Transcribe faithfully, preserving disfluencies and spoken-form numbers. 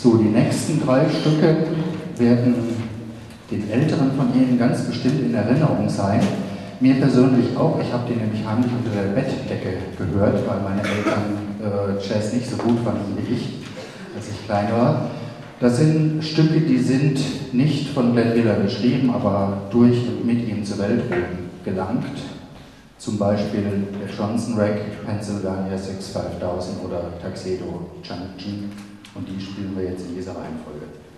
So, die nächsten drei Stücke werden den Älteren von Ihnen ganz bestimmt in Erinnerung sein. Mir persönlich auch. Ich habe die nämlich heimlich unter der Bettdecke gehört, weil meine Eltern äh, Jazz nicht so gut fanden wie ich, als ich klein war. Das sind Stücke, die sind nicht von Glenn Miller geschrieben, aber durch und mit ihm zur Weltruhm gelangt. Zum Beispiel der Johnson Rack, Pennsylvania sechs fünftausend oder Tuxedo Junction. Und die spielen wir jetzt in dieser Reihenfolge.